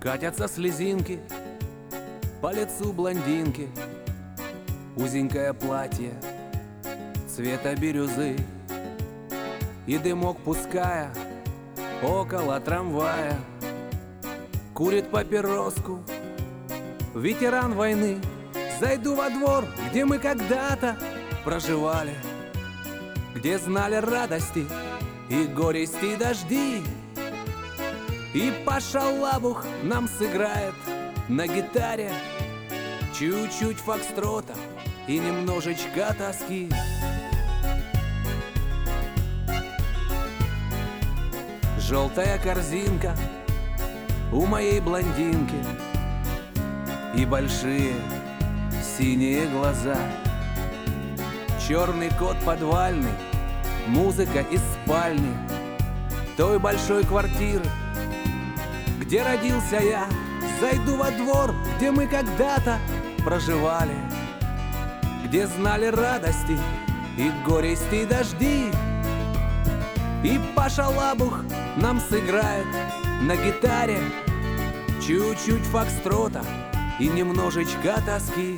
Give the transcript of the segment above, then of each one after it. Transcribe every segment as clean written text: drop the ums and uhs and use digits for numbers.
Катятся слезинки по лицу блондинки, узенькое платье цвета бирюзы, и дымок пуская около трамвая курит папироску ветеран войны. Зайду во двор, где мы когда-то проживали, где знали радости и горести дожди, и Паша Лабух нам сыграет на гитаре чуть-чуть фокстрота и немножечко тоски. Желтая корзинка у моей блондинки и большие синие глаза. Черный кот подвальный, музыка из спальни той большой квартиры, где родился я. Зайду во двор, где мы когда-то проживали, где знали радости и горести дожди, и Паша Лабух нам сыграет на гитаре чуть-чуть фокстрота и немножечко тоски.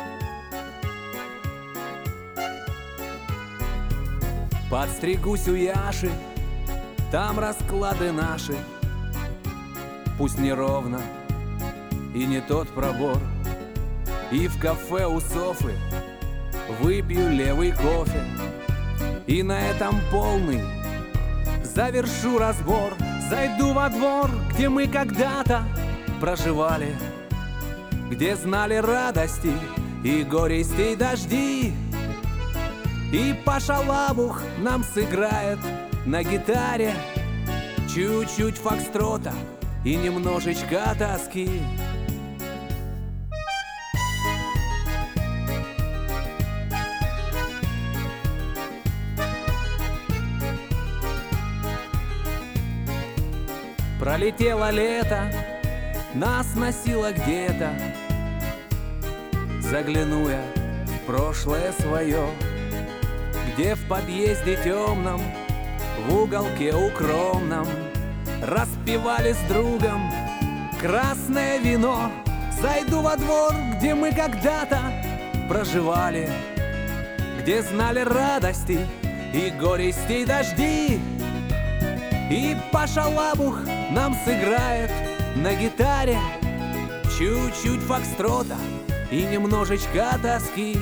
Подстригусь у Яши, там расклады наши, пусть неровно и не тот пробор, и в кафе у Софы выпью левый кофе, и на этом полный завершу разбор. Зайду во двор, где мы когда-то проживали, где знали радости и горести дожди, и Паша Лабух нам сыграет на гитаре чуть-чуть фокстрота и немножечко тоски. Пролетело лето, нас носило где-то. Загляну я в прошлое свое, где в подъезде темном, в уголке укромном распивали с другом красное вино. Зайду во двор, где мы когда-то проживали, где знали радости и горести дожди, и Паша Лабух нам сыграет на гитаре чуть-чуть фокстрота и немножечко тоски.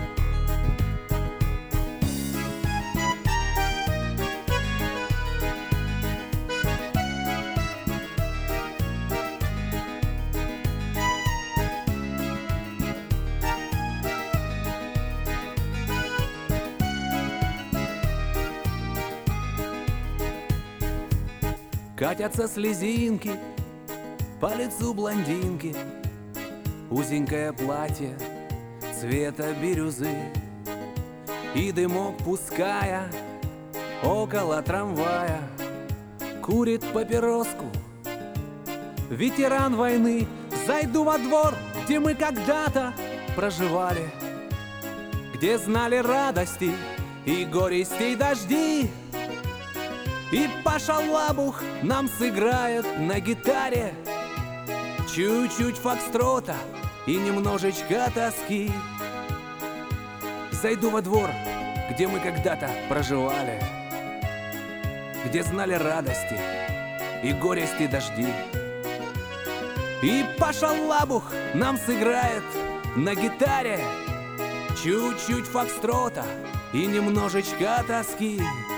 Катятся слезинки по лицу блондинки, узенькое платье цвета бирюзы, и дымок пуская около трамвая курит папироску ветеран войны. Зайду во двор, где мы когда-то проживали, где знали радости и горести дожди, и Паша Лабух нам сыграет на гитаре чуть-чуть фокстрота и немножечко тоски. Зайду во двор, где мы когда-то проживали, где знали радости и горести дожди, и Паша Лабух нам сыграет на гитаре чуть-чуть фокстрота и немножечко тоски.